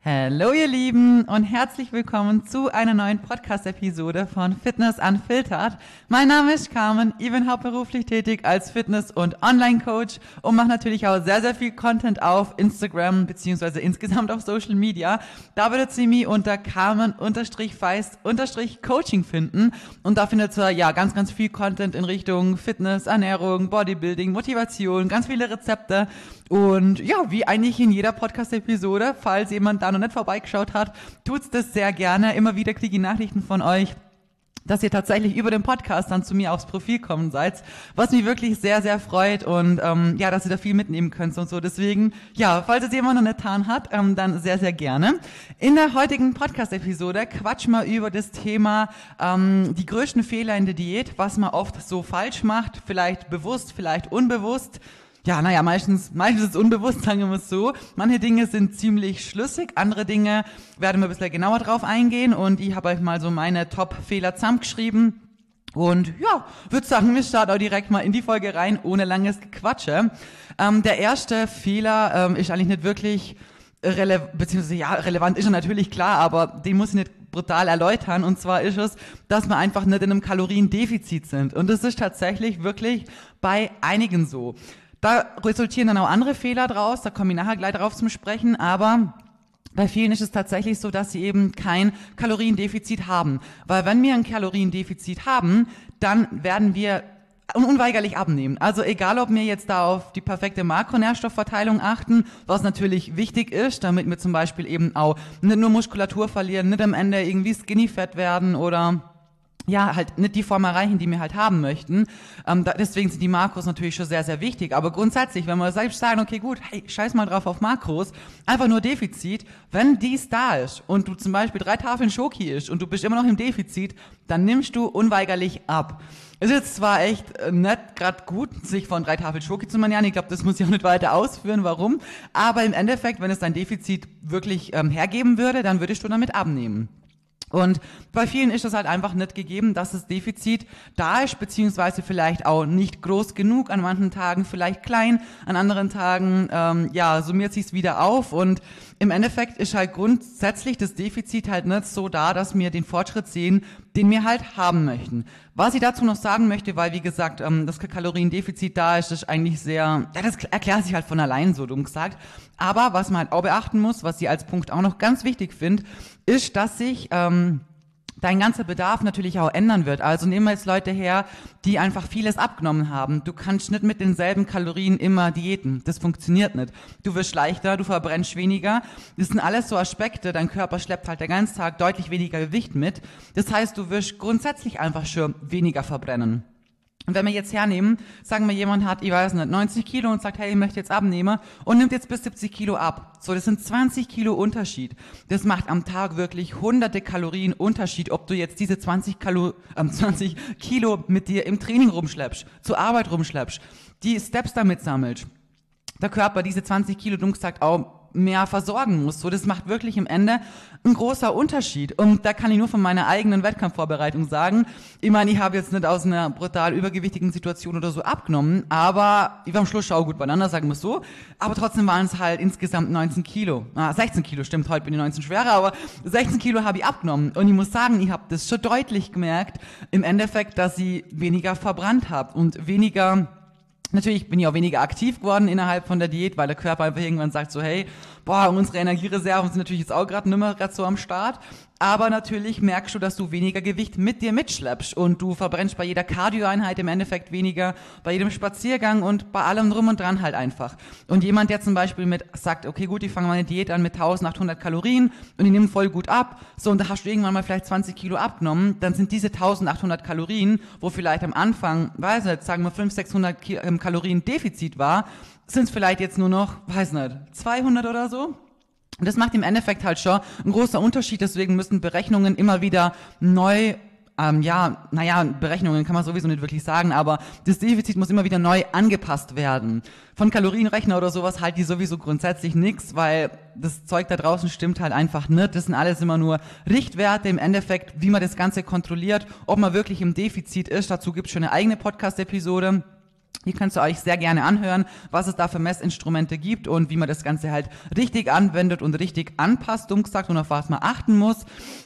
Hallo ihr Lieben und herzlich willkommen zu einer neuen Podcast-Episode von Fitness Unfiltered. Mein Name ist Carmen, ich bin hauptberuflich tätig als Fitness- und Online-Coach und mache natürlich auch sehr, sehr viel Content auf Instagram beziehungsweise insgesamt auf Social Media. Da würdet ihr mich unter Carmen-Feist-Coaching finden und da findet ihr ja ganz, ganz viel Content in Richtung Fitness, Ernährung, Bodybuilding, Motivation, ganz viele Rezepte und ja, wie eigentlich in jeder Podcast-Episode, falls jemand da noch nicht vorbeigeschaut hat, tut's das sehr gerne. Immer wieder kriege ich Nachrichten von euch, dass ihr tatsächlich über den Podcast dann zu mir aufs Profil kommen seid, was mich wirklich sehr, sehr freut und ja, dass ihr da viel mitnehmen könnt und so. Deswegen, ja, falls es jemand noch nicht getan hat, dann sehr, sehr gerne. In der heutigen Podcast-Episode quatschen wir über das Thema die größten Fehler in der Diät, was man oft so falsch macht, vielleicht bewusst, vielleicht unbewusst. Ja, meistens ist es unbewusst, sagen wir es so. Manche Dinge sind ziemlich schlüssig, andere Dinge werden wir ein bisschen genauer drauf eingehen und ich habe euch mal so meine Top-Fehler zusammengeschrieben. Und ja, würde sagen, wir starten auch direkt mal in die Folge rein, ohne langes Gequatsche. Der erste Fehler ist eigentlich nicht wirklich relevant ist er natürlich klar, aber den muss ich nicht brutal erläutern. Und zwar ist es, dass wir einfach nicht in einem Kaloriendefizit sind. Und das ist tatsächlich wirklich bei einigen so. Da resultieren dann auch andere Fehler draus, da komme ich nachher gleich drauf zum Sprechen, aber bei vielen ist es tatsächlich so, dass sie eben kein Kaloriendefizit haben. Weil wenn wir ein Kaloriendefizit haben, dann werden wir unweigerlich abnehmen. Also egal, ob wir jetzt da auf die perfekte Makronährstoffverteilung achten, was natürlich wichtig ist, damit wir zum Beispiel eben auch nicht nur Muskulatur verlieren, nicht am Ende irgendwie skinny fett werden oder ja, halt nicht die Form erreichen, die wir halt haben möchten. Deswegen sind die Makros natürlich schon sehr, sehr wichtig. Aber grundsätzlich, wenn wir selbst sagen, okay, gut, hey, scheiß mal drauf auf Makros, einfach nur Defizit, wenn dies da ist und du zum Beispiel 3 Tafeln Schoki isst und du bist immer noch im Defizit, dann nimmst du unweigerlich ab. Es ist jetzt zwar echt nicht gerade gut, sich von 3 Tafeln Schoki zu ernähren, ich glaube, das muss ich auch nicht weiter ausführen, warum, aber im Endeffekt, wenn es dein Defizit wirklich hergeben würde, dann würdest du damit abnehmen. Und bei vielen ist das halt einfach nicht gegeben, dass das Defizit da ist, beziehungsweise vielleicht auch nicht groß genug, an manchen Tagen vielleicht klein, an anderen Tagen, summiert sich's wieder auf und im Endeffekt ist halt grundsätzlich das Defizit halt nicht so da, dass wir den Fortschritt sehen, den wir halt haben möchten. Was ich dazu noch sagen möchte, weil wie gesagt, das Kaloriendefizit da ist, ist eigentlich sehr, ja, das erklärt sich halt von allein, so dumm gesagt. Aber was man halt auch beachten muss, was ich als Punkt auch noch ganz wichtig finde, ist, dass sich dein ganzer Bedarf natürlich auch ändern wird. Also nehmen wir jetzt Leute her, die einfach vieles abgenommen haben. Du kannst nicht mit denselben Kalorien immer diäten. Das funktioniert nicht. Du wirst leichter, du verbrennst weniger. Das sind alles so Aspekte. Dein Körper schleppt halt den ganzen Tag deutlich weniger Gewicht mit. Das heißt, du wirst grundsätzlich einfach schon weniger verbrennen. Und wenn wir jetzt hernehmen, sagen wir, jemand hat, ich weiß nicht, 90 Kilo und sagt, hey, ich möchte jetzt abnehmen und nimmt jetzt bis 70 Kilo ab. So, das sind 20 Kilo Unterschied. Das macht am Tag wirklich hunderte Kalorien Unterschied, ob du jetzt diese 20 Kilo mit dir im Training rumschleppst, zur Arbeit rumschleppst, die Steps damit sammelst. Der Körper diese 20 Kilo, dumm gesagt, auch mehr versorgen muss. So, das macht wirklich im Ende ein großer Unterschied. Und da kann ich nur von meiner eigenen Wettkampfvorbereitung sagen. Ich meine, ich habe jetzt nicht aus einer brutal übergewichtigen Situation oder so abgenommen, aber ich war am Schluss auch gut beieinander, sagen wir es so. Aber trotzdem waren es halt insgesamt 19 Kilo. 16 Kilo, stimmt, heute bin ich 19 schwerer, aber 16 Kilo habe ich abgenommen. Und ich muss sagen, ich habe das schon deutlich gemerkt, im Endeffekt, dass ich weniger verbrannt habe und weniger. Natürlich bin ich auch weniger aktiv geworden innerhalb von der Diät, weil der Körper einfach irgendwann sagt so, hey, unsere Energiereserven sind natürlich jetzt auch gerade nicht mehr so am Start. Aber natürlich merkst du, dass du weniger Gewicht mit dir mitschleppst und du verbrennst bei jeder Cardio-Einheit im Endeffekt weniger, bei jedem Spaziergang und bei allem drum und dran halt einfach. Und jemand, der zum Beispiel sagt, okay gut, ich fange meine Diät an mit 1800 Kalorien und ich nehme voll gut ab, so und da hast du irgendwann mal vielleicht 20 Kilo abgenommen, dann sind diese 1800 Kalorien, wo vielleicht am Anfang, weiß nicht, sagen wir 500, 600 Kalorien Defizit war, sind es vielleicht jetzt nur noch, 200 oder so. Und das macht im Endeffekt halt schon ein großer Unterschied, deswegen müssen Berechnungen immer wieder neu, Berechnungen kann man sowieso nicht wirklich sagen, aber das Defizit muss immer wieder neu angepasst werden. Von Kalorienrechner oder sowas halt die sowieso grundsätzlich nix, weil das Zeug da draußen stimmt halt einfach nicht. Das sind alles immer nur Richtwerte im Endeffekt, wie man das Ganze kontrolliert, ob man wirklich im Defizit ist. Dazu gibt's schon eine eigene Podcast-Episode. Hier könnt ihr euch sehr gerne anhören, was es da für Messinstrumente gibt und wie man das Ganze halt richtig anwendet und richtig anpasst, dumm gesagt, und auf was man achten muss.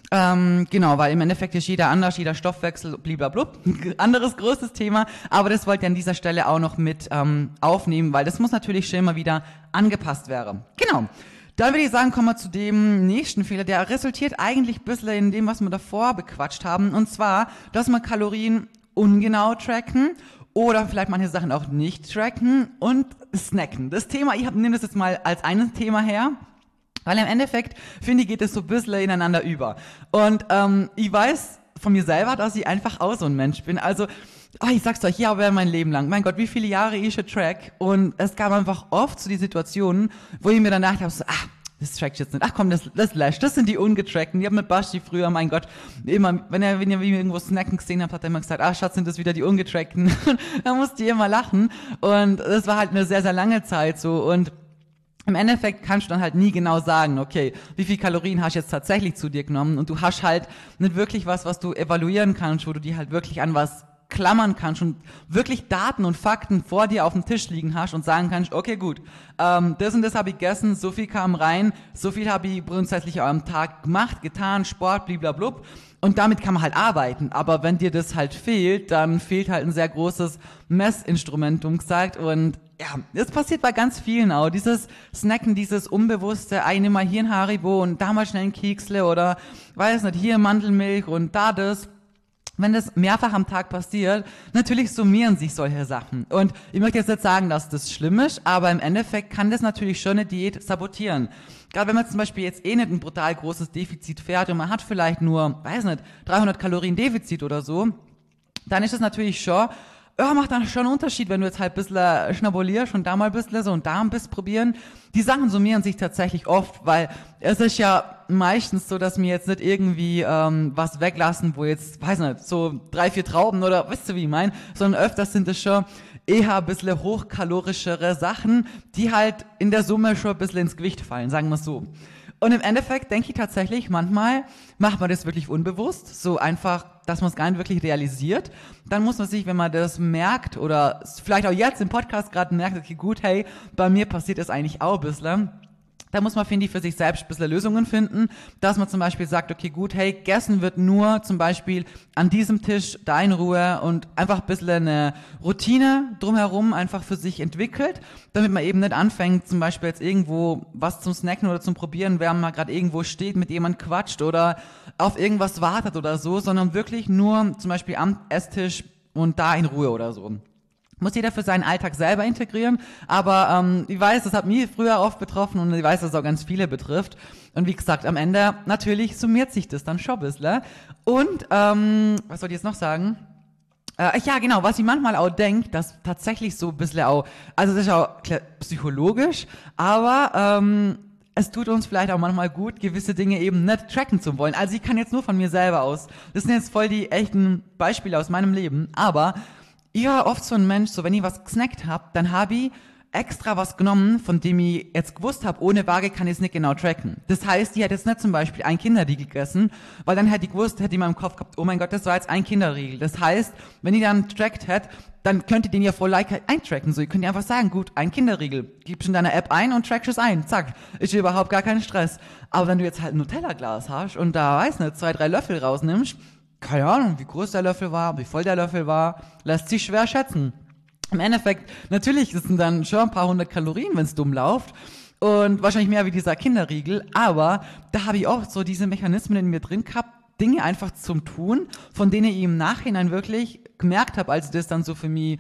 Genau, weil im Endeffekt ist jeder anders, jeder Stoffwechsel, blablabla, anderes großes Thema, aber das wollte ich an dieser Stelle auch noch mit aufnehmen, weil das muss natürlich schon immer wieder angepasst werden. Genau. Dann würde ich sagen, kommen wir zu dem nächsten Fehler, der resultiert eigentlich ein bisschen in dem, was wir davor bequatscht haben, und zwar, dass wir Kalorien ungenau tracken oder vielleicht manche Sachen auch nicht tracken und snacken. Das Thema, ich nehme das jetzt mal als ein Thema her, weil im Endeffekt, finde ich, geht es so ein bisschen ineinander über. Und ich weiß von mir selber, dass ich einfach auch so ein Mensch bin. Also, ich sag's euch, ja, aber mein Leben lang. Mein Gott, wie viele Jahre ich schon track. Und es gab einfach oft so die Situationen, wo ich mir danach dachte, so, das track ich jetzt nicht. Ach komm, das löscht. Das sind die ungetrackten. Ich habe mit Basti früher, mein Gott, immer, wenn ihr irgendwo snacken gesehen habt, hat er immer gesagt, Schatz, sind das wieder die ungetrackten. Da musste ich immer lachen. Und das war halt eine sehr, sehr lange Zeit so. Und im Endeffekt kannst du dann halt nie genau sagen, okay, wie viel Kalorien hast du jetzt tatsächlich zu dir genommen? Und du hast halt nicht wirklich was du evaluieren kannst, wo du die halt wirklich an was klammern kannst und wirklich Daten und Fakten vor dir auf dem Tisch liegen hast und sagen kannst, okay, gut, das und das habe ich gegessen, so viel kam rein, so viel habe ich grundsätzlich am Tag gemacht, getan, Sport, blablabla. Und damit kann man halt arbeiten. Aber wenn dir das halt fehlt, dann fehlt halt ein sehr großes Messinstrument, dumm gesagt. Und ja, das passiert bei ganz vielen auch. Dieses Snacken, dieses Unbewusste, nimm mal hier ein Haribo und da mal schnell ein Keksle oder, weiß nicht, hier Mandelmilch und da das. Wenn das mehrfach am Tag passiert, natürlich summieren sich solche Sachen. Und ich möchte jetzt nicht sagen, dass das schlimm ist, aber im Endeffekt kann das natürlich schon eine Diät sabotieren. Gerade wenn man zum Beispiel jetzt nicht ein brutal großes Defizit fährt und man hat vielleicht nur, weiß nicht, 300 Kalorien Defizit oder so, dann ist das natürlich schon, macht dann schon einen Unterschied, wenn du jetzt halt ein bisschen schnabulierst und da mal ein bisschen so und da ein bisschen probieren. Die Sachen summieren sich tatsächlich oft, weil es ist ja meistens so, dass wir jetzt nicht irgendwie was weglassen, wo jetzt, weiß nicht, so 3, 4 Trauben oder, weißt du wie ich mein, sondern öfters sind es schon eher ein bisschen hochkalorischere Sachen, die halt in der Summe schon ein bisschen ins Gewicht fallen, sagen wir es so. Und im Endeffekt denke ich tatsächlich, manchmal macht man das wirklich unbewusst, so einfach, dass man es gar nicht wirklich realisiert. Dann muss man sich, wenn man das merkt oder vielleicht auch jetzt im Podcast gerade merkt, okay, gut, hey, bei mir passiert das eigentlich auch ein bisschen. Da muss man, finde ich, für sich selbst ein bisschen Lösungen finden, dass man zum Beispiel sagt, okay, gut, hey, gegessen wird nur zum Beispiel an diesem Tisch, da in Ruhe und einfach ein bisschen eine Routine drumherum einfach für sich entwickelt, damit man eben nicht anfängt, zum Beispiel jetzt irgendwo was zum Snacken oder zum Probieren, während man gerade irgendwo steht, mit jemand quatscht oder auf irgendwas wartet oder so, sondern wirklich nur zum Beispiel am Esstisch und da in Ruhe oder so. Muss jeder für seinen Alltag selber integrieren, aber ich weiß, das hat mich früher oft betroffen und ich weiß, dass es auch ganz viele betrifft. Und wie gesagt, am Ende natürlich summiert sich das dann schon ein bisschen. Und was soll ich jetzt noch sagen? Ja, genau, was ich manchmal auch denke, dass tatsächlich so ein bisschen auch, also das ist auch klar, psychologisch, aber es tut uns vielleicht auch manchmal gut, gewisse Dinge eben nicht tracken zu wollen. Also ich kann jetzt nur von mir selber aus, das sind jetzt voll die echten Beispiele aus meinem Leben, aber ich war oft so ein Mensch, so wenn ich was gesnackt hab, dann habe ich extra was genommen, von dem ich jetzt gewusst habe, ohne Waage kann ich es nicht genau tracken. Das heißt, ich hätte jetzt nicht zum Beispiel ein Kinderriegel gegessen, weil dann hätte ich gewusst, hätte ich in meinem Kopf gehabt, oh mein Gott, das war jetzt ein Kinderriegel. Das heißt, wenn ich dann trackt hätte, dann könnt ihr den ja voll like eintracken. So, ihr könnt ja einfach sagen, gut, ein Kinderriegel, gibst in deiner App ein und trackst es ein. Zack, ist überhaupt gar kein Stress. Aber wenn du jetzt halt ein Nutella-Glas hast und da, weiß nicht, 2, 3 Löffel rausnimmst, keine Ahnung, wie groß der Löffel war, wie voll der Löffel war, lässt sich schwer schätzen. Im Endeffekt, natürlich, das sind dann schon ein paar 100 Kalorien, wenn es dumm läuft. Und wahrscheinlich mehr wie dieser Kinderriegel. Aber da habe ich auch so diese Mechanismen in mir drin gehabt, Dinge einfach zum Tun, von denen ich im Nachhinein wirklich gemerkt habe, als ich das dann so für mich,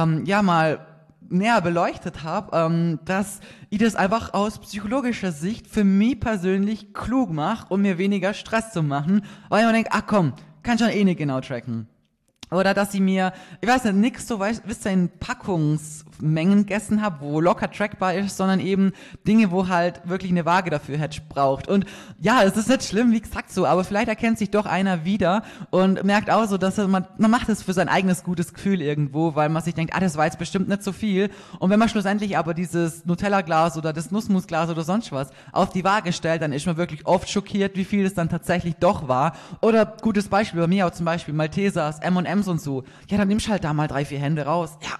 mal näher beleuchtet habe, dass ich das einfach aus psychologischer Sicht für mich persönlich klug mache, um mir weniger Stress zu machen, weil ich mir denke, ach komm, kann schon eh nicht genau tracken. Oder dass ich mir, ich weiß nicht, nix so, wisst ihr, in Packungsmengen gegessen habe, wo locker trackbar ist, sondern eben Dinge, wo halt wirklich eine Waage dafür hätte braucht. Und ja, es ist nicht schlimm, wie gesagt so, aber vielleicht erkennt sich doch einer wieder und merkt auch so, dass man macht es für sein eigenes gutes Gefühl irgendwo, weil man sich denkt, das war jetzt bestimmt nicht so viel. Und wenn man schlussendlich aber dieses Nutella-Glas oder das Nussmusglas oder sonst was auf die Waage stellt, dann ist man wirklich oft schockiert, wie viel es dann tatsächlich doch war. Oder gutes Beispiel bei mir auch zum Beispiel Maltesers, M&M's und so. Ja, dann nimmst halt da mal 3, 4 Hände raus. Ja,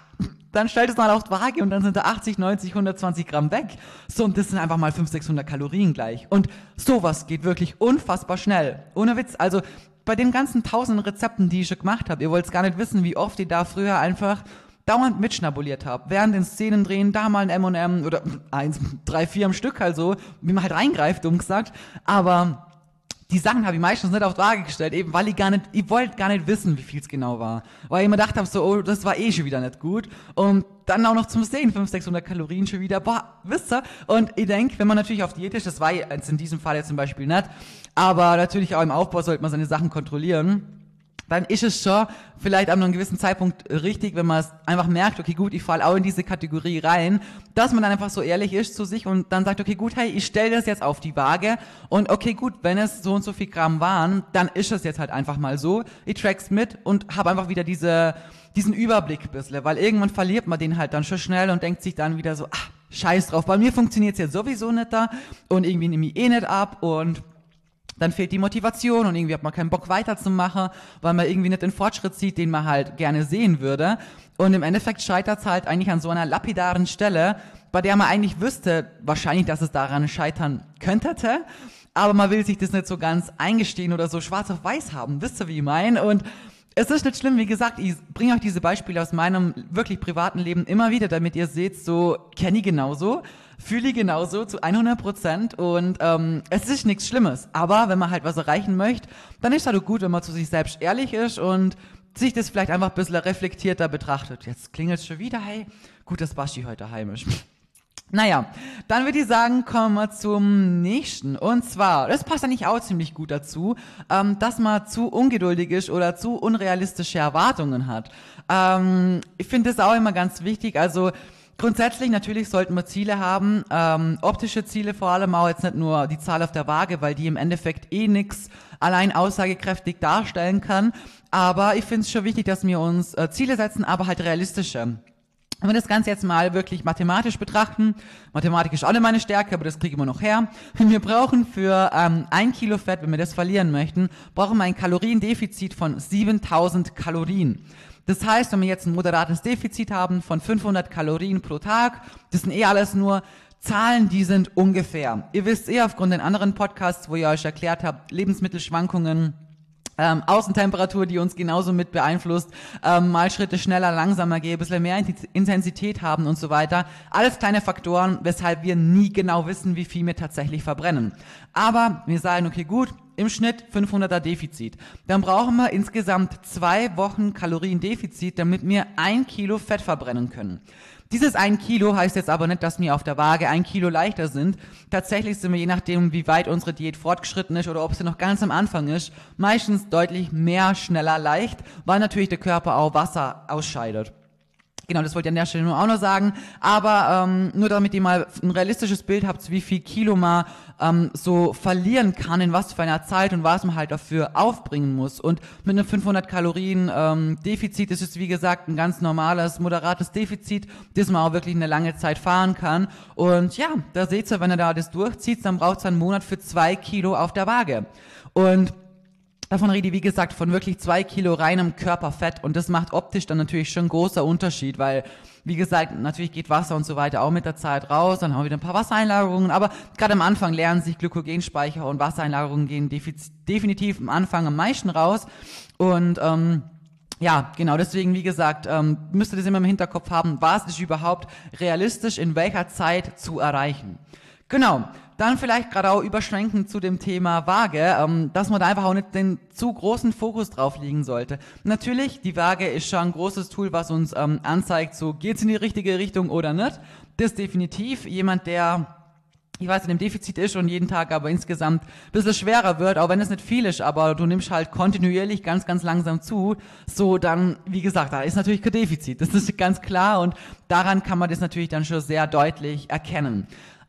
dann stellt es mal auf die Waage und dann sind da 80, 90, 120 Gramm weg. So, und das sind einfach mal 500, 600 Kalorien gleich. Und sowas geht wirklich unfassbar schnell. Ohne Witz, also bei den ganzen tausenden Rezepten, die ich schon gemacht habe, ihr wollt gar nicht wissen, wie oft ich da früher einfach dauernd mitschnabuliert habe. Während den Szenen drehen, da mal ein M&M oder 1, 3, 4 am Stück halt so, wie man halt reingreift, dumm gesagt. Aber die Sachen habe ich meistens nicht auf die Waage gestellt, eben weil ich wollte gar nicht wissen, wie viel es genau war. Weil ich mir gedacht habe, so, oh, das war eh schon wieder nicht gut. Und dann auch noch zum Sehen, 500, 600 Kalorien schon wieder, boah, wisst ihr? Und ich denke, wenn man natürlich auf Diät ist, das war jetzt in diesem Fall jetzt zum Beispiel nicht, aber natürlich auch im Aufbau sollte man seine Sachen kontrollieren, dann ist es schon vielleicht an einem gewissen Zeitpunkt richtig, wenn man es einfach merkt, okay, gut, ich falle auch in diese Kategorie rein, dass man dann einfach so ehrlich ist zu sich und dann sagt, okay, gut, hey, ich stelle das jetzt auf die Waage und okay, gut, wenn es so und so viel Gramm waren, dann ist es jetzt halt einfach mal so. Ich track's mit und habe einfach wieder diesen Überblick ein bisschen, weil irgendwann verliert man den halt dann schon schnell und denkt sich dann wieder so, scheiß drauf, bei mir funktioniert's jetzt sowieso nicht da und irgendwie nehme ich eh nicht ab und dann fehlt die Motivation und irgendwie hat man keinen Bock weiterzumachen, weil man irgendwie nicht den Fortschritt sieht, den man halt gerne sehen würde. Und im Endeffekt scheitert es halt eigentlich an so einer lapidaren Stelle, bei der man eigentlich wüsste, wahrscheinlich, dass es daran scheitern könnte, aber man will sich das nicht so ganz eingestehen oder so schwarz auf weiß haben. Wisst ihr, wie ich meine? Und es ist nicht schlimm, wie gesagt, ich bringe euch diese Beispiele aus meinem wirklich privaten Leben immer wieder, damit ihr seht, so kenne ich genauso, fühle ich genauso zu 100% und es ist nichts Schlimmes. Aber wenn man halt was erreichen möchte, dann ist es halt gut, wenn man zu sich selbst ehrlich ist und sich das vielleicht einfach ein bisschen reflektierter betrachtet. Jetzt klingelt es schon wieder, hey, gut, dass Baschi heute heimisch. Naja, dann würde ich sagen, kommen wir zum nächsten. Und zwar, das passt eigentlich auch ziemlich gut dazu, dass man zu ungeduldig ist oder zu unrealistische Erwartungen hat. Ich finde das auch immer ganz wichtig. Also grundsätzlich natürlich sollten wir Ziele haben, optische Ziele vor allem, auch jetzt nicht nur die Zahl auf der Waage, weil die im Endeffekt eh nix allein aussagekräftig darstellen kann. Aber ich finde es schon wichtig, dass wir uns Ziele setzen, aber halt realistische. Wenn wir das Ganze jetzt mal wirklich mathematisch betrachten, Mathematik ist auch nicht meine Stärke, aber das kriegen wir noch her. Wir brauchen für 1 Kilo Fett, wenn wir das verlieren möchten, brauchen wir ein Kaloriendefizit von 7000 Kalorien. Das heißt, wenn wir jetzt ein moderates Defizit haben von 500 Kalorien pro Tag, das sind eh alles nur Zahlen, die sind ungefähr. Ihr wisst aufgrund den anderen Podcasts, wo ihr euch erklärt habt, Lebensmittelschwankungen, Außentemperatur, die uns genauso mit beeinflusst, mal Schritte schneller, langsamer gehen, ein bisschen mehr Intensität haben und so weiter. Alles kleine Faktoren, weshalb wir nie genau wissen, wie viel wir tatsächlich verbrennen. Aber wir sagen, okay, gut, im Schnitt 500er Defizit. Dann brauchen wir insgesamt 2 Wochen Kaloriendefizit, damit wir 1 Kilo Fett verbrennen können. Dieses 1 Kilo heißt jetzt aber nicht, dass wir auf der Waage 1 Kilo leichter sind. Tatsächlich sind wir, je nachdem, wie weit unsere Diät fortgeschritten ist oder ob sie noch ganz am Anfang ist, meistens deutlich mehr, schneller, leicht, weil natürlich der Körper auch Wasser ausscheidet. Genau, das wollte ich an der Stelle nur auch noch sagen, aber nur damit ihr mal ein realistisches Bild habt, wie viel Kilo man so verlieren kann, in was für einer Zeit und was man halt dafür aufbringen muss. Und mit einem 500 Kalorien Defizit ist es, wie gesagt, ein ganz normales, moderates Defizit, das man auch wirklich eine lange Zeit fahren kann. Und ja, da seht ihr, wenn ihr da das durchzieht, dann braucht es einen Monat für 2 Kilo auf der Waage. Und davon rede ich, wie gesagt, von wirklich 2 Kilo reinem Körperfett und das macht optisch dann natürlich schon einen großen Unterschied, weil, wie gesagt, natürlich geht Wasser und so weiter auch mit der Zeit raus, dann haben wir wieder ein paar Wassereinlagerungen, aber gerade am Anfang lernen sich Glykogenspeicher und Wassereinlagerungen gehen definitiv am Anfang am meisten raus und ja, genau, deswegen, wie gesagt, müsst ihr das immer im Hinterkopf haben, was ist überhaupt realistisch in welcher Zeit zu erreichen. Genau, dann vielleicht gerade auch überschwenken zu dem Thema Waage, dass man da einfach auch nicht den zu großen Fokus drauf liegen sollte. Natürlich, die Waage ist schon ein großes Tool, was uns anzeigt, so geht's in die richtige Richtung oder nicht. Das definitiv. Jemand, der, ich weiß, in dem Defizit ist und jeden Tag aber insgesamt ein bisschen schwerer wird, auch wenn es nicht viel ist, aber du nimmst halt kontinuierlich ganz, ganz langsam zu, so dann, wie gesagt, da ist natürlich kein Defizit. Das ist ganz klar und daran kann man das natürlich dann schon sehr deutlich erkennen.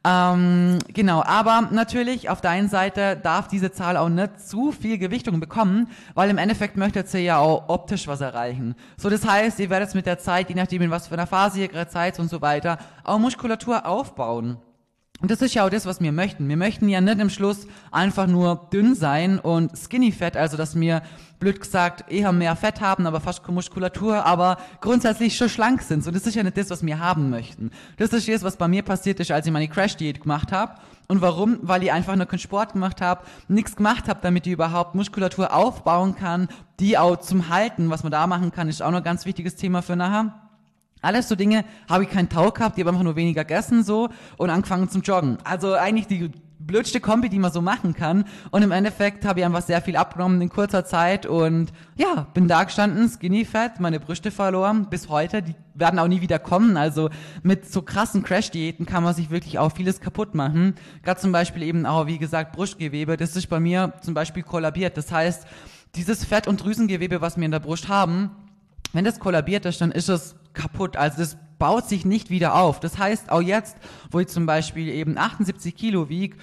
Genau, aber natürlich auf der einen Seite darf diese Zahl auch nicht zu viel Gewichtung bekommen, weil im Endeffekt möchtet ihr ja auch optisch was erreichen. So, das heißt, ihr werdet mit der Zeit, je nachdem in was für einer Phase ihr gerade seid und so weiter, auch Muskulatur aufbauen. Und das ist ja auch das, was wir möchten. Wir möchten ja nicht im Schluss einfach nur dünn sein und Skinny Fat, also dass wir, blöd gesagt, eher mehr Fett haben, aber fast keine Muskulatur, aber grundsätzlich schon schlank sind. So, das ist ja nicht das, was wir haben möchten. Das ist das, was bei mir passiert ist, als ich meine Crash-Diät gemacht habe. Und warum? Weil ich einfach nur keinen Sport gemacht habe, nichts gemacht habe, damit ich überhaupt Muskulatur aufbauen kann, die auch zum Halten, was man da machen kann, ist auch noch ein ganz wichtiges Thema für nachher. Alles so Dinge, habe ich keinen Tau gehabt, die habe einfach nur weniger gegessen so und angefangen zum Joggen. Also eigentlich die blödste Kombi, die man so machen kann. Und im Endeffekt habe ich einfach sehr viel abgenommen in kurzer Zeit und ja, bin da gestanden, skinny fat, meine Brüste verloren bis heute. Die werden auch nie wieder kommen. Also mit so krassen Crash-Diäten kann man sich wirklich auch vieles kaputt machen. Gerade zum Beispiel eben auch, wie gesagt, Brustgewebe. Das ist bei mir zum Beispiel kollabiert. Das heißt, dieses Fett- und Drüsengewebe, was wir in der Brust haben, wenn das kollabiert ist, dann ist es kaputt. Also das baut sich nicht wieder auf. Das heißt, auch jetzt, wo ich zum Beispiel eben 78 Kilo wiege,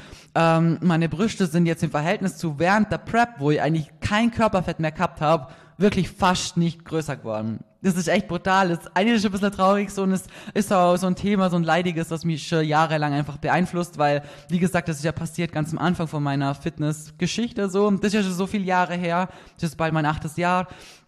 meine Brüste sind jetzt im Verhältnis zu während der Prep, wo ich eigentlich kein Körperfett mehr gehabt habe, wirklich fast nicht größer geworden. Das ist echt brutal. Das ist eigentlich ein bisschen traurig, so, und es ist auch so ein Thema, so ein leidiges, das mich schon jahrelang einfach beeinflusst, weil, wie gesagt, das ist ja passiert ganz am Anfang von meiner Fitnessgeschichte, so. Das ist ja schon so viele Jahre her. Das ist bald mein 8. Jahr.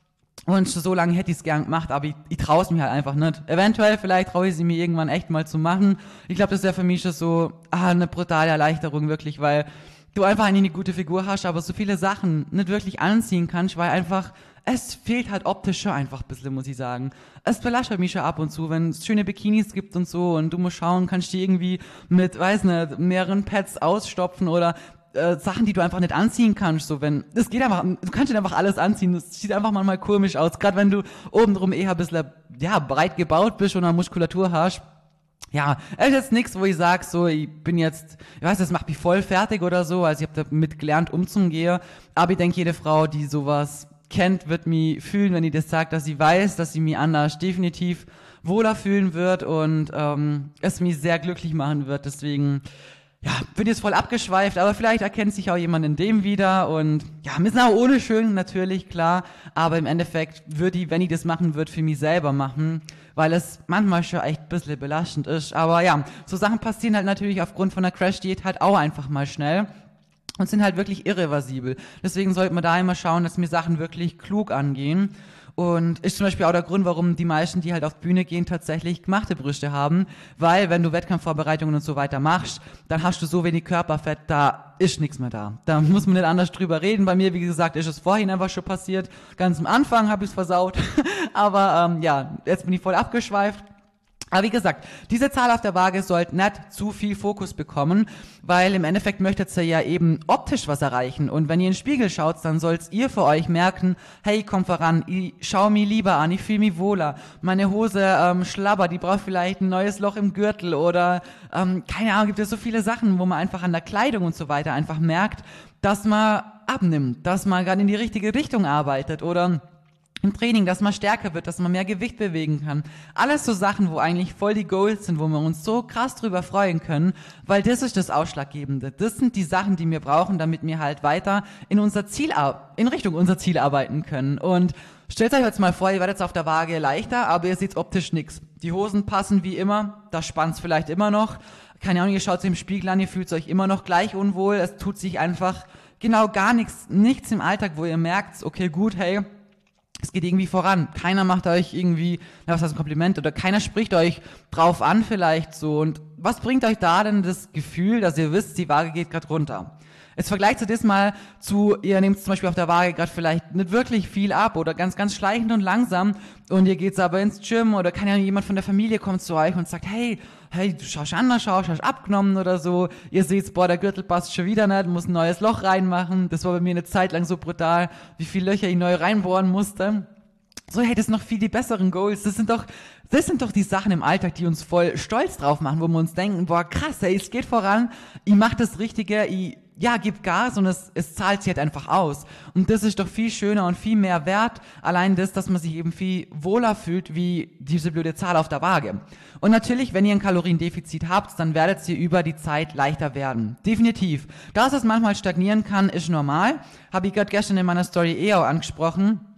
Und so lange hätte ich es gern gemacht, aber ich traue es mir halt einfach nicht. Eventuell, vielleicht traue ich sie mir irgendwann echt mal zu machen. Ich glaube, das ist ja für mich schon so eine brutale Erleichterung, wirklich, weil du einfach eine gute Figur hast, aber so viele Sachen nicht wirklich anziehen kannst, weil einfach, es fehlt halt optisch schon einfach ein bisschen, muss ich sagen. Es belastet mich schon ab und zu, wenn es schöne Bikinis gibt und so und du musst schauen, kannst die irgendwie mit, weiß nicht, mehreren Pads ausstopfen oder Sachen, die du einfach nicht anziehen kannst, so wenn, das geht einfach, du kannst nicht einfach alles anziehen, das sieht einfach manchmal komisch aus, gerade wenn du obendrum eher ein bisschen, ja, breit gebaut bist und eine Muskulatur hast. Ja, es ist jetzt nichts, wo ich sage, so, ich bin jetzt, ich weiß, das macht mich voll fertig oder so, also ich habe damit gelernt umzugehen, aber ich denke, jede Frau, die sowas kennt, wird mich fühlen, wenn ich das sage, dass sie weiß, dass sie mich anders definitiv wohler fühlen wird und es mich sehr glücklich machen wird, deswegen ja, bin jetzt voll abgeschweift, aber vielleicht erkennt sich auch jemand in dem wieder und ja, wir sind auch ohne schön, natürlich, klar, aber im Endeffekt würde ich, wenn ich das machen würde, für mich selber machen, weil es manchmal schon echt ein bisschen belastend ist, aber ja, so Sachen passieren halt natürlich aufgrund von der Crash-Diät halt auch einfach mal schnell und sind halt wirklich irreversibel, deswegen sollte man da immer schauen, dass wir Sachen wirklich klug angehen. Und ist zum Beispiel auch der Grund, warum die meisten, die halt auf die Bühne gehen, tatsächlich gemachte Brüste haben. Weil wenn du Wettkampfvorbereitungen und so weiter machst, dann hast du so wenig Körperfett, da ist nichts mehr da. Da muss man nicht anders drüber reden. Bei mir, wie gesagt, ist es vorhin einfach schon passiert. Ganz am Anfang habe ich es versaut. Aber ja, jetzt bin ich voll abgeschweift. Aber wie gesagt, diese Zahl auf der Waage sollte nicht zu viel Fokus bekommen, weil im Endeffekt möchtet ihr ja eben optisch was erreichen. Und wenn ihr in den Spiegel schaut, dann sollt ihr für euch merken, hey, ich komm voran, ich schau mich lieber an, ich fühle mich wohler. Meine Hose schlabbert, die braucht vielleicht ein neues Loch im Gürtel oder, keine Ahnung, gibt es so viele Sachen, wo man einfach an der Kleidung und so weiter einfach merkt, dass man abnimmt, dass man gerade in die richtige Richtung arbeitet oder im Training, dass man stärker wird, dass man mehr Gewicht bewegen kann. Alles so Sachen, wo eigentlich voll die Goals sind, wo wir uns so krass drüber freuen können, weil das ist das Ausschlaggebende. Das sind die Sachen, die wir brauchen, damit wir halt weiter in Richtung unser Ziel arbeiten können. Und stellt euch jetzt mal vor, ihr werdet jetzt auf der Waage leichter, aber ihr seht optisch nix. Die Hosen passen wie immer, da spannt's vielleicht immer noch. Keine Ahnung, ihr schaut euch im Spiegel an, ihr fühlt euch immer noch gleich unwohl. Es tut sich einfach genau gar nichts im Alltag, wo ihr merkt, okay, gut, hey, es geht irgendwie voran. Keiner macht euch irgendwie, was heißt ein Kompliment, oder keiner spricht euch drauf an vielleicht so. Und was bringt euch da denn das Gefühl, dass ihr wisst, die Waage geht gerade runter? Jetzt vergleicht ihr das mal zu, ihr nehmt zum Beispiel auf der Waage gerade vielleicht nicht wirklich viel ab oder ganz, ganz schleichend und langsam und ihr geht's aber ins Gym oder keine Ahnung, jemand von der Familie kommt zu euch und sagt, hey, du schaust anders aus, hast abgenommen oder so. Ihr seht, boah, der Gürtel passt schon wieder nicht, muss ein neues Loch reinmachen. Das war bei mir eine Zeit lang so brutal, wie viele Löcher ich neu reinbohren musste. So, hey, das sind noch viel die besseren Goals. Das sind doch die Sachen im Alltag, die uns voll stolz drauf machen, wo wir uns denken, boah, krass, hey, es geht voran, ich mach das Richtige, gib Gas und es zahlt sich halt einfach aus. Und das ist doch viel schöner und viel mehr wert, allein das, dass man sich eben viel wohler fühlt, wie diese blöde Zahl auf der Waage. Und natürlich, wenn ihr ein Kaloriendefizit habt, dann werdet ihr über die Zeit leichter werden. Definitiv. Dass es manchmal stagnieren kann, ist normal. Habe ich gerade gestern in meiner Story auch angesprochen.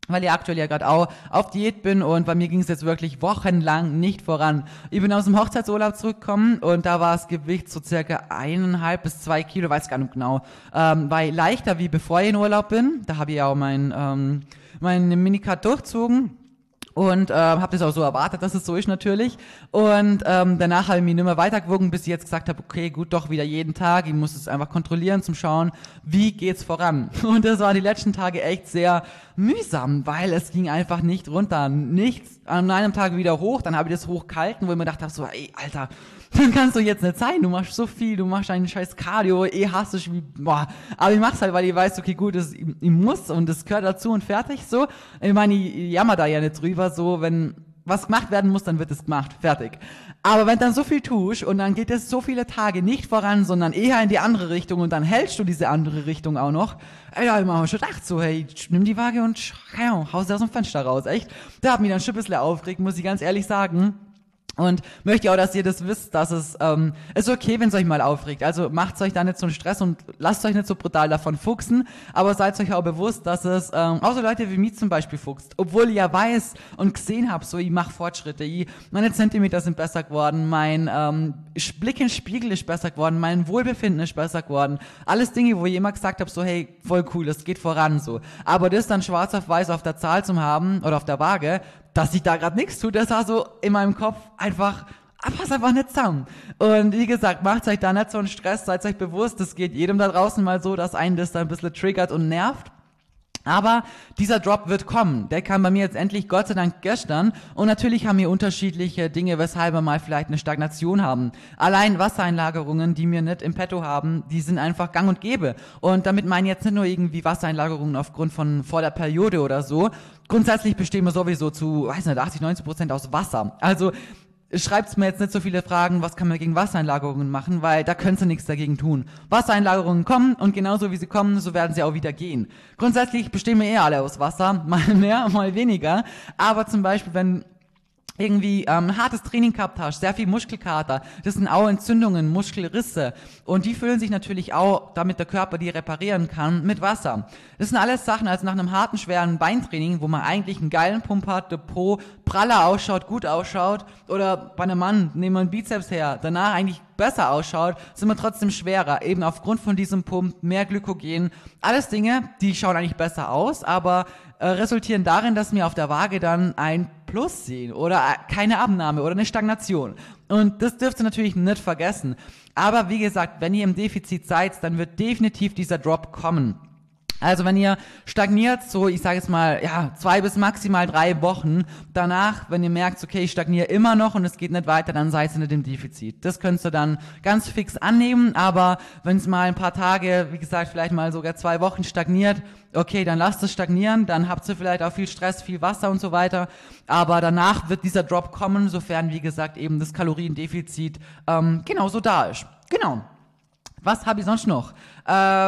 weil ich aktuell ja gerade auch auf Diät bin und bei mir ging es jetzt wirklich wochenlang nicht voran. Ich bin aus dem Hochzeitsurlaub zurückgekommen und da war das Gewicht so circa 1,5 bis 2 Kilo, weiß gar nicht genau, war leichter wie bevor ich in Urlaub bin. Da habe ich ja auch mein Minicut durchzogen. Und habe das auch so erwartet, dass es so ist natürlich. Und danach habe ich mich nicht mehr weitergewogen, bis ich jetzt gesagt habe, okay, gut, doch wieder jeden Tag. Ich muss es einfach kontrollieren, zum Schauen, wie geht's voran. Und das war die letzten Tage echt sehr mühsam, weil es ging einfach nicht runter. Nichts an einem Tag wieder hoch, dann habe ich das hochgehalten, wo ich mir gedacht habe, so, ey, Alter, dann kannst du jetzt nicht sein, du machst so viel, du machst einen scheiß Cardio, hast du wie, boah. Aber ich mach's halt, weil ich weiß, okay, gut, ich muss und das gehört dazu und fertig, so. Ich meine, ich jammer da ja nicht drüber, so, wenn was gemacht werden muss, dann wird es gemacht, fertig. Aber wenn dann so viel tust und dann geht es so viele Tage nicht voran, sondern eher in die andere Richtung und dann hältst du diese andere Richtung auch noch, ey, da hab ich mir schon gedacht, so, hey, nimm die Waage und hau sie aus dem Fenster raus, echt. Da hat mich dann schon ein bisschen aufgeregt, muss ich ganz ehrlich sagen. Und möchte auch, dass ihr das wisst, dass es ist okay, wenn es euch mal aufregt. Also macht euch da nicht so einen Stress und lasst euch nicht so brutal davon fuchsen. Aber seid euch auch bewusst, dass es auch so Leute wie mich zum Beispiel fuchst. Obwohl ich ja weiß und gesehen habe, so ich mache Fortschritte. Meine Zentimeter sind besser geworden, mein Blick in den Spiegel ist besser geworden, mein Wohlbefinden ist besser geworden. Alles Dinge, wo ich immer gesagt habe, so hey, voll cool, das geht voran so. Aber das dann schwarz auf weiß auf der Zahl zu haben oder auf der Waage, dass ich da gerade nichts tue, das war so in meinem Kopf einfach, passt einfach nicht zusammen. Und wie gesagt, macht euch da nicht so einen Stress, seid euch bewusst, es geht jedem da draußen mal so, dass einen das da ein bisschen triggert und nervt. Aber dieser Drop wird kommen. Der kam bei mir jetzt endlich, Gott sei Dank, gestern. Und natürlich haben wir unterschiedliche Dinge, weshalb wir mal vielleicht eine Stagnation haben. Allein Wassereinlagerungen, die wir nicht im Petto haben, die sind einfach gang und gäbe. Und damit meine ich jetzt nicht nur irgendwie Wassereinlagerungen aufgrund von vor der Periode oder so. Grundsätzlich bestehen wir sowieso zu, 80-90% aus Wasser. Also schreibt mir jetzt nicht so viele Fragen, was kann man gegen Wassereinlagerungen machen, weil da könnt ihr nichts dagegen tun. Wassereinlagerungen kommen und genauso wie sie kommen, so werden sie auch wieder gehen. Grundsätzlich bestehen wir alle aus Wasser, mal mehr, mal weniger, aber zum Beispiel, wenn irgendwie hartes Training gehabt hast, sehr viel Muskelkater, das sind auch Entzündungen, Muskelrisse und die füllen sich natürlich auch, damit der Körper die reparieren kann, mit Wasser. Das sind alles Sachen, also nach einem harten, schweren Beintraining, wo man eigentlich einen geilen Pump hat, der Po praller ausschaut, gut ausschaut oder bei einem Mann, nehmen wir einen Bizeps her, danach eigentlich besser ausschaut, sind wir trotzdem schwerer, eben aufgrund von diesem Pump, mehr Glykogen, alles Dinge, die schauen eigentlich besser aus, aber resultieren darin, dass wir auf der Waage dann ein Plus sehen oder keine Abnahme oder eine Stagnation. Und das dürft ihr natürlich nicht vergessen. Aber wie gesagt, wenn ihr im Defizit seid, dann wird definitiv dieser Drop kommen. Also wenn ihr stagniert, so ich sage jetzt mal, 2 bis maximal 3 Wochen, danach, wenn ihr merkt, okay, ich stagniere immer noch und es geht nicht weiter, dann seid ihr nicht im Defizit. Das könnt ihr dann ganz fix annehmen, aber wenn es mal ein paar Tage, wie gesagt, vielleicht mal sogar 2 Wochen stagniert, okay, dann lasst es stagnieren, dann habt ihr vielleicht auch viel Stress, viel Wasser und so weiter, aber danach wird dieser Drop kommen, sofern, wie gesagt, eben das Kaloriendefizit genauso da ist. Genau. Was habe ich sonst noch? Ja,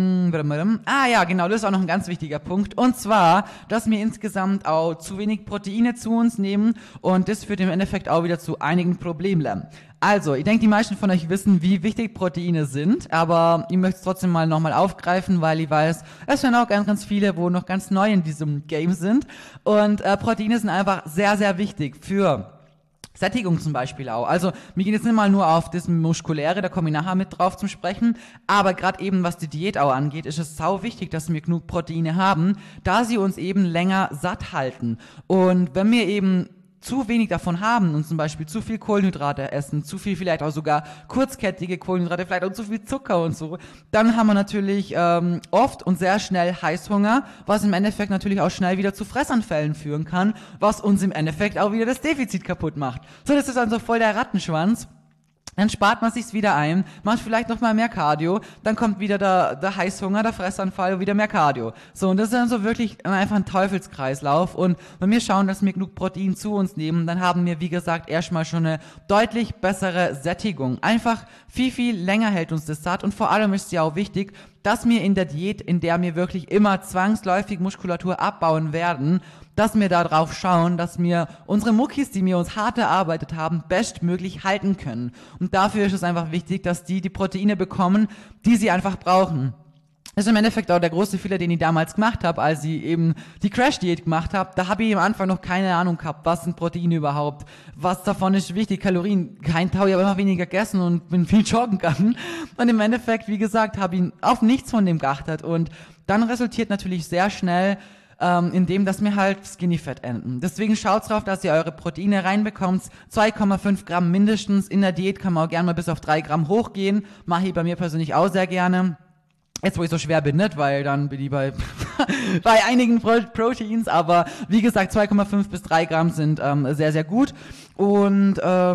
genau, das ist auch noch ein ganz wichtiger Punkt. Und zwar, dass wir insgesamt auch zu wenig Proteine zu uns nehmen und das führt im Endeffekt auch wieder zu einigen Problemen. Also, ich denke, die meisten von euch wissen, wie wichtig Proteine sind, aber ich möchte es trotzdem mal nochmal aufgreifen, weil ich weiß, es sind auch ganz, ganz viele, wo noch ganz neu in diesem Game sind. Und Proteine sind einfach sehr, sehr wichtig für Sättigung zum Beispiel auch. Also wir gehen jetzt nicht mal nur auf das Muskuläre, da komme ich nachher mit drauf zum Sprechen, aber gerade eben was die Diät auch angeht, ist es sau wichtig, dass wir genug Proteine haben, da sie uns eben länger satt halten. Und wenn wir eben zu wenig davon haben und zum Beispiel zu viel Kohlenhydrate essen, zu viel vielleicht auch sogar kurzkettige Kohlenhydrate, vielleicht auch zu viel Zucker und so, dann haben wir natürlich oft und sehr schnell Heißhunger, was im Endeffekt natürlich auch schnell wieder zu Fressanfällen führen kann, was uns im Endeffekt auch wieder das Defizit kaputt macht. So, das ist also voll der Rattenschwanz. Dann spart man sich's wieder ein, macht vielleicht noch mal mehr Cardio, dann kommt wieder der Heißhunger, der Fressanfall, wieder mehr Cardio. So, und das ist dann so wirklich einfach ein Teufelskreislauf. Und wenn wir schauen, dass wir genug Protein zu uns nehmen, dann haben wir, wie gesagt, erstmal schon eine deutlich bessere Sättigung. Einfach viel, viel länger hält uns das satt. Und vor allem ist es ja auch wichtig, dass wir in der Diät, in der wir wirklich immer zwangsläufig Muskulatur abbauen werden, dass wir da drauf schauen, dass wir unsere Muckis, die wir uns hart erarbeitet haben, bestmöglich halten können. Und dafür ist es einfach wichtig, dass die Proteine bekommen, die sie einfach brauchen. Das ist im Endeffekt auch der große Fehler, den ich damals gemacht habe, als ich eben die Crash-Diät gemacht habe. Da habe ich am Anfang noch keine Ahnung gehabt, was sind Proteine überhaupt, was davon ist wichtig, Kalorien, kein Tau, ich habe immer weniger gegessen und bin viel joggen gegangen. Und im Endeffekt, wie gesagt, habe ich auf nichts von dem geachtet. Und dann resultiert natürlich sehr schnell in dem, dass wir halt Skinny Fat enden. Deswegen schaut drauf, dass ihr eure Proteine reinbekommt. 2,5 Gramm mindestens. In der Diät kann man auch gerne mal bis auf 3 Gramm hochgehen. Mache ich bei mir persönlich auch sehr gerne. Jetzt, wo ich so schwer bin, nicht, weil dann bin ich bei einigen Proteins, aber wie gesagt, 2,5 bis 3 Gramm sind sehr, sehr gut. Und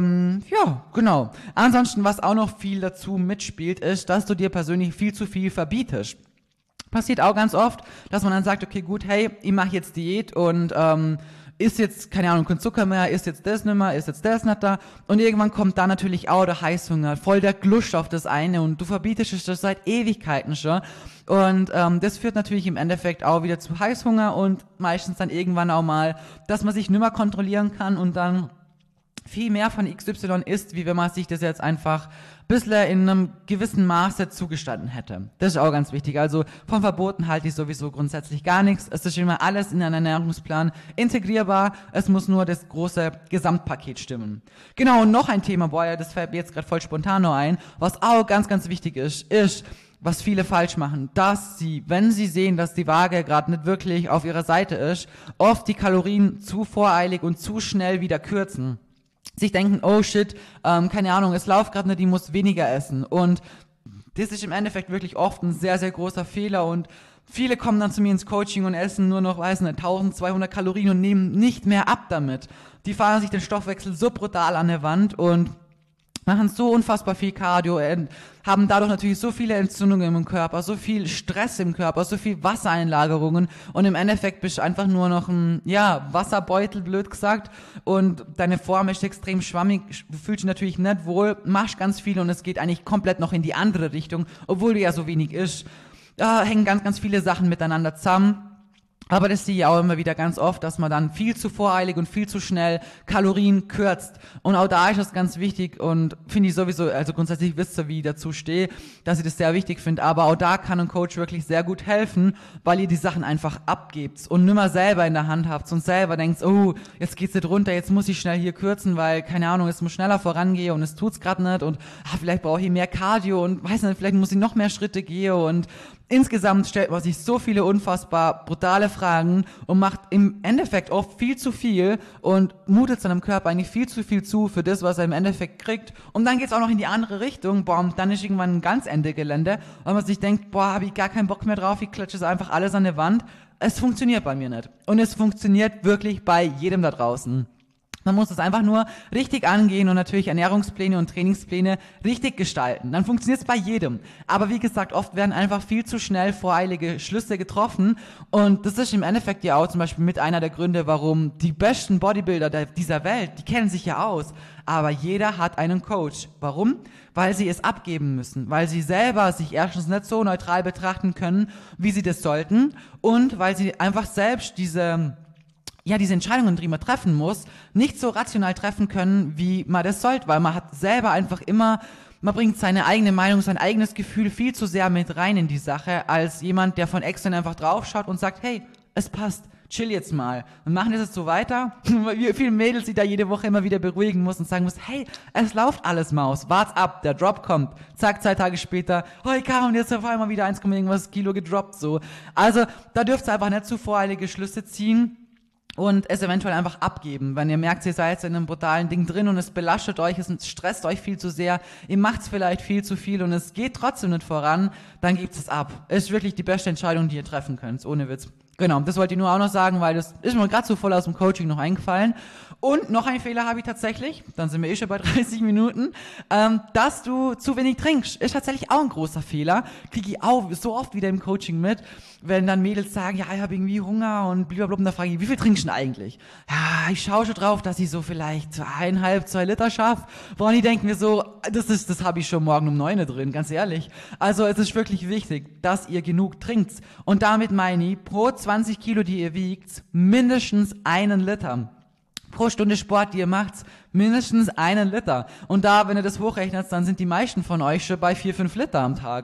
ja, genau. Ansonsten, was auch noch viel dazu mitspielt, ist, dass du dir persönlich viel zu viel verbietest. Passiert auch ganz oft, dass man dann sagt, okay, gut, hey, ich mache jetzt Diät und isst jetzt, keine Ahnung, kein Zucker mehr, isst jetzt das nicht mehr, isst jetzt das nicht da. Und irgendwann kommt da natürlich auch der Heißhunger, voll der Glusch auf das eine und du verbietest es das seit Ewigkeiten schon. Und das führt natürlich im Endeffekt auch wieder zu Heißhunger und meistens dann irgendwann auch mal, dass man sich nicht mehr kontrollieren kann und dann viel mehr von XY isst, wie wenn man sich das jetzt einfach ein bisschen in einem gewissen Maße zugestanden hätte. Das ist auch ganz wichtig. Also von Verboten halte ich sowieso grundsätzlich gar nichts. Es ist immer alles in einen Ernährungsplan integrierbar. Es muss nur das große Gesamtpaket stimmen. Genau, und noch ein Thema, das fällt mir jetzt gerade voll spontan nur ein, was auch ganz, ganz wichtig ist, was viele falsch machen, dass sie, wenn sie sehen, dass die Waage gerade nicht wirklich auf ihrer Seite ist, oft die Kalorien zu voreilig und zu schnell wieder kürzen. Sich denken, oh shit, keine Ahnung, es läuft gerade nicht, ich muss weniger essen. Und das ist im Endeffekt wirklich oft ein sehr, sehr großer Fehler und viele kommen dann zu mir ins Coaching und essen nur noch, 1200 Kalorien und nehmen nicht mehr ab damit. Die fahren sich den Stoffwechsel so brutal an der Wand und machen so unfassbar viel Cardio, haben dadurch natürlich so viele Entzündungen im Körper, so viel Stress im Körper, so viel Wassereinlagerungen und im Endeffekt bist du einfach nur noch ein, Wasserbeutel, blöd gesagt, und deine Form ist extrem schwammig, du fühlst dich natürlich nicht wohl, machst ganz viel und es geht eigentlich komplett noch in die andere Richtung, obwohl du ja so wenig isst. Da hängen ganz, ganz viele Sachen miteinander zusammen. Aber das sehe ich auch immer wieder ganz oft, dass man dann viel zu voreilig und viel zu schnell Kalorien kürzt. Und auch da ist das ganz wichtig und finde ich sowieso, also grundsätzlich wisst ihr, wie ich dazu stehe, dass ich das sehr wichtig finde. Aber auch da kann ein Coach wirklich sehr gut helfen, weil ihr die Sachen einfach abgebt und nimmer selber in der Hand habt und selber denkt, oh, jetzt geht's nicht runter, jetzt muss ich schnell hier kürzen, weil, keine Ahnung, es muss schneller vorangehen und es tut's gerade nicht und vielleicht brauche ich mehr Cardio und weiß nicht, vielleicht muss ich noch mehr Schritte gehen und insgesamt stellt man sich so viele unfassbar brutale Fragen und macht im Endeffekt oft viel zu viel und mutet seinem Körper eigentlich viel zu viel zu für das, was er im Endeffekt kriegt. Und dann geht's auch noch in die andere Richtung. Und dann ist irgendwann ein ganz Ende Gelände, weil man sich denkt, habe ich gar keinen Bock mehr drauf, ich klatsche es einfach alles an die Wand. Es funktioniert bei mir nicht. Und es funktioniert wirklich bei jedem da draußen. Man muss es einfach nur richtig angehen und natürlich Ernährungspläne und Trainingspläne richtig gestalten. Dann funktioniert es bei jedem. Aber wie gesagt, oft werden einfach viel zu schnell voreilige Schlüsse getroffen. Und das ist im Endeffekt ja auch zum Beispiel mit einer der Gründe, warum die besten Bodybuilder dieser Welt, die kennen sich ja aus. Aber jeder hat einen Coach. Warum? Weil sie es abgeben müssen. Weil sie selber sich erstens nicht so neutral betrachten können, wie sie das sollten. Und weil sie einfach selbst diese Entscheidungen, die man treffen muss, nicht so rational treffen können, wie man das sollte, weil man hat selber einfach immer, man bringt seine eigene Meinung, sein eigenes Gefühl viel zu sehr mit rein in die Sache, als jemand, der von extern einfach draufschaut und sagt, hey, es passt, chill jetzt mal. Und machen das jetzt so weiter, wie viele Mädels, die da jede Woche immer wieder beruhigen muss und sagen muss, hey, es läuft alles, Maus, wart's ab, der Drop kommt. Zack, 2 Tage später, und jetzt auf einmal wieder 1, irgendwas Kilo gedroppt, so. Also, da dürft ihr einfach nicht zu voreilige Schlüsse ziehen und es eventuell einfach abgeben. Wenn ihr merkt, ihr seid in einem brutalen Ding drin und es belastet euch, es stresst euch viel zu sehr, ihr macht's vielleicht viel zu viel und es geht trotzdem nicht voran, dann gebt es ab. Ist wirklich die beste Entscheidung, die ihr treffen könnt, ohne Witz. Genau, das wollte ich nur auch noch sagen, weil das ist mir gerade so voll aus dem Coaching noch eingefallen. Und noch ein Fehler habe ich tatsächlich, dann sind wir schon bei 30 Minuten, dass du zu wenig trinkst. Ist tatsächlich auch ein großer Fehler. Kriege ich auch so oft wieder im Coaching mit, wenn dann Mädels sagen, ja, ich habe irgendwie Hunger und blablabla, da frage ich, wie viel trinkst du denn eigentlich? Ja, ich schaue schon drauf, dass ich so vielleicht 1,5, 2 Liter schaffe. Woran ich denke mir so, das habe ich schon morgen um 9 drin, ganz ehrlich. Also es ist wirklich wichtig, dass ihr genug trinkt. Und damit meine ich, pro 20 Kilo, die ihr wiegt, mindestens 1 Liter. Pro Stunde Sport, die ihr macht, mindestens 1 Liter. Und da, wenn ihr das hochrechnet, dann sind die meisten von euch schon bei 4, 5 Liter am Tag.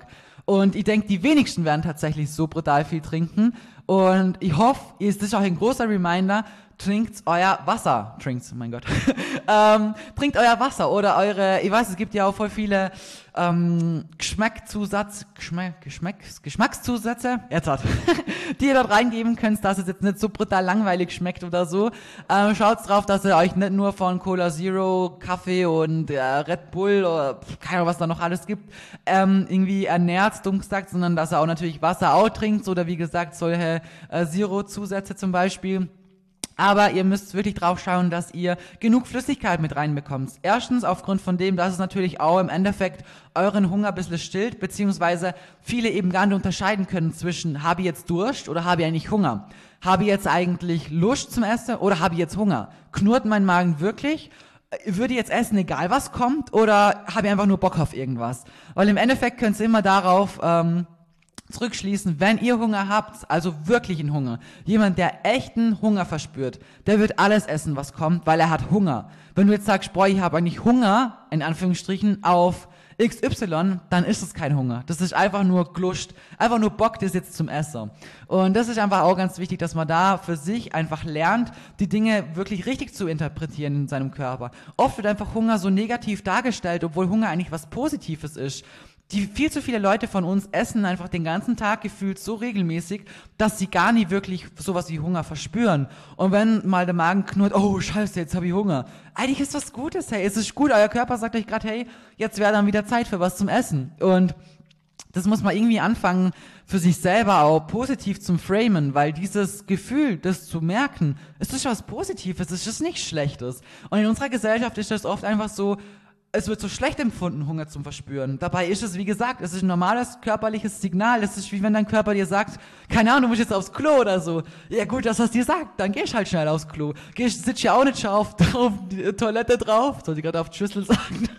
Und ich denke, die wenigsten werden tatsächlich so brutal viel trinken. Und ich hoffe, das ist auch ein großer Reminder, trinkt euer Wasser. Mein Gott. Trinkt euer Wasser oder ich weiß, es gibt ja auch voll viele Geschmackszusätze, die ihr dort reingeben könnt, dass es jetzt nicht so brutal langweilig schmeckt oder so. Schaut drauf, dass ihr euch nicht nur von Cola Zero, Kaffee und Red Bull oder keine Ahnung, was da noch alles gibt, irgendwie ernährt, dumm gesagt, sondern dass ihr auch natürlich Wasser auch trinkt oder wie gesagt solche Zero-Zusätze zum Beispiel. Aber ihr müsst wirklich drauf schauen, dass ihr genug Flüssigkeit mit reinbekommt. Erstens aufgrund von dem, dass es natürlich auch im Endeffekt euren Hunger ein bisschen stillt, beziehungsweise viele eben gar nicht unterscheiden können zwischen, habe ich jetzt Durst oder habe ich eigentlich Hunger? Habe ich jetzt eigentlich Lust zum Essen oder habe ich jetzt Hunger? Knurrt mein Magen wirklich? Würde ich jetzt essen, egal was kommt? Oder habe ich einfach nur Bock auf irgendwas? Weil im Endeffekt könnt ihr immer darauf zurückschließen, wenn ihr Hunger habt, also wirklichen Hunger, jemand, der echten Hunger verspürt, der wird alles essen, was kommt, weil er hat Hunger. Wenn du jetzt sagst, boah, ich habe eigentlich Hunger, in Anführungsstrichen, auf XY, dann ist es kein Hunger. Das ist einfach nur Glust, einfach nur Bock, das jetzt zum Essen. Und das ist einfach auch ganz wichtig, dass man da für sich einfach lernt, die Dinge wirklich richtig zu interpretieren in seinem Körper. Oft wird einfach Hunger so negativ dargestellt, obwohl Hunger eigentlich was Positives ist. Viel zu viele Leute von uns essen einfach den ganzen Tag gefühlt so regelmäßig, dass sie gar nie wirklich sowas wie Hunger verspüren. Und wenn mal der Magen knurrt, oh scheiße, jetzt habe ich Hunger. Eigentlich ist das Gutes, hey, es ist gut, euer Körper sagt euch gerade, hey, jetzt wäre dann wieder Zeit für was zum Essen. Und das muss man irgendwie anfangen, für sich selber auch positiv zum framen, weil dieses Gefühl, das zu merken, es ist was Positives, es ist nichts Schlechtes. Und in unserer Gesellschaft ist das oft einfach so, es wird so schlecht empfunden, Hunger zu verspüren. Dabei ist es, wie gesagt, es ist ein normales körperliches Signal. Es ist wie wenn dein Körper dir sagt, keine Ahnung, du musst jetzt aufs Klo oder so. Ja gut, dass das dir sagt, dann gehst halt schnell aufs Klo. Sitzt ja auch nicht schon auf die Toilette drauf. Sollte ich gerade auf die Schüssel sagen.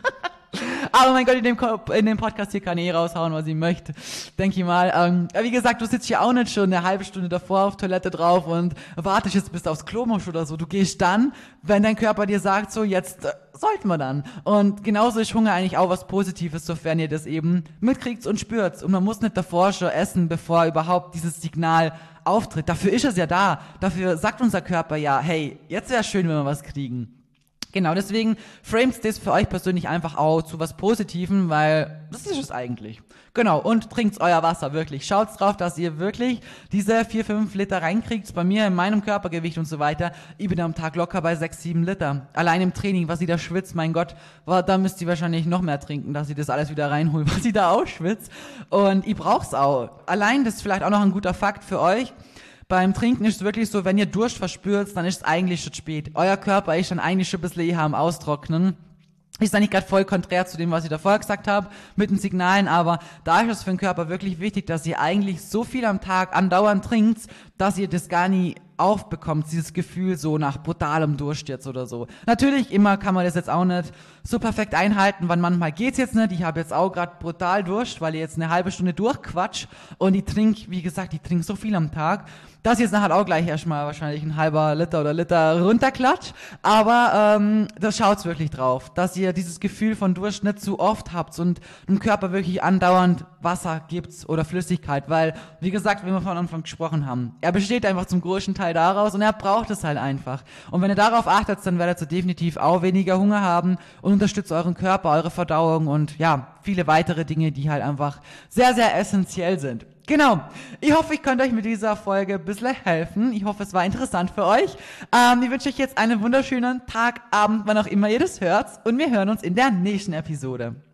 Aber mein Gott, in dem Podcast hier kann ich raushauen, was ich möchte. Denke ich mal. Wie gesagt, du sitzt hier auch nicht schon eine halbe Stunde davor auf Toilette drauf und wartest jetzt, bis du aufs Klo musst oder so. Du gehst dann, wenn dein Körper dir sagt, so jetzt sollten wir dann. Und genauso ist Hunger eigentlich auch was Positives, sofern ihr das eben mitkriegt und spürt. Und man muss nicht davor schon essen, bevor überhaupt dieses Signal auftritt. Dafür ist es ja da. Dafür sagt unser Körper ja, hey, jetzt wäre schön, wenn wir was kriegen. Genau, deswegen frames das für euch persönlich einfach auch zu was Positivem, weil das ist es eigentlich. Genau, und trinkt euer Wasser, wirklich. Schaut drauf, dass ihr wirklich diese 4-5 Liter reinkriegt. Bei mir, in meinem Körpergewicht und so weiter, ich bin am Tag locker bei 6-7 Liter. Allein im Training, was ich da schwitzt, mein Gott, da müsst ihr wahrscheinlich noch mehr trinken, dass ich das alles wieder reinhole, was ich da ausschwitzt. Und ich brauch's auch. Allein, das ist vielleicht auch noch ein guter Fakt für euch. Beim Trinken ist es wirklich so, wenn ihr Durst verspürt, dann ist es eigentlich schon spät. Euer Körper ist dann eigentlich schon ein bisschen eher am Austrocknen. Ist eigentlich gerade voll konträr zu dem, was ich davor gesagt habe, mit den Signalen, aber da ist es für den Körper wirklich wichtig, dass ihr eigentlich so viel am Tag andauernd trinkt, dass ihr das gar nie aufbekommt, dieses Gefühl so nach brutalem Durst jetzt oder so. Natürlich, immer kann man das jetzt auch nicht so perfekt einhalten, weil manchmal geht's jetzt nicht. Ich habe jetzt auch gerade brutal Durst, weil ich jetzt eine halbe Stunde durchquatsch und ich trinke, wie gesagt, ich trinke so viel am Tag, dass ich jetzt nachher auch gleich erstmal wahrscheinlich ein halber Liter oder Liter runterklatscht, aber da schaut's wirklich drauf, dass ihr dieses Gefühl von Durst nicht zu oft habt und dem Körper wirklich andauernd Wasser gibt oder Flüssigkeit, weil, wie gesagt, wie wir von Anfang gesprochen haben, er besteht einfach zum größten Teil daraus und er braucht es halt einfach. Und wenn ihr darauf achtet, dann werdet ihr definitiv auch weniger Hunger haben und unterstützt euren Körper, eure Verdauung und ja, viele weitere Dinge, die halt einfach sehr, sehr essentiell sind. Genau. Ich hoffe, ich konnte euch mit dieser Folge ein bisschen helfen. Ich hoffe, es war interessant für euch. Ich wünsche euch jetzt einen wunderschönen Tag, Abend, wann auch immer ihr das hört. Und wir hören uns in der nächsten Episode.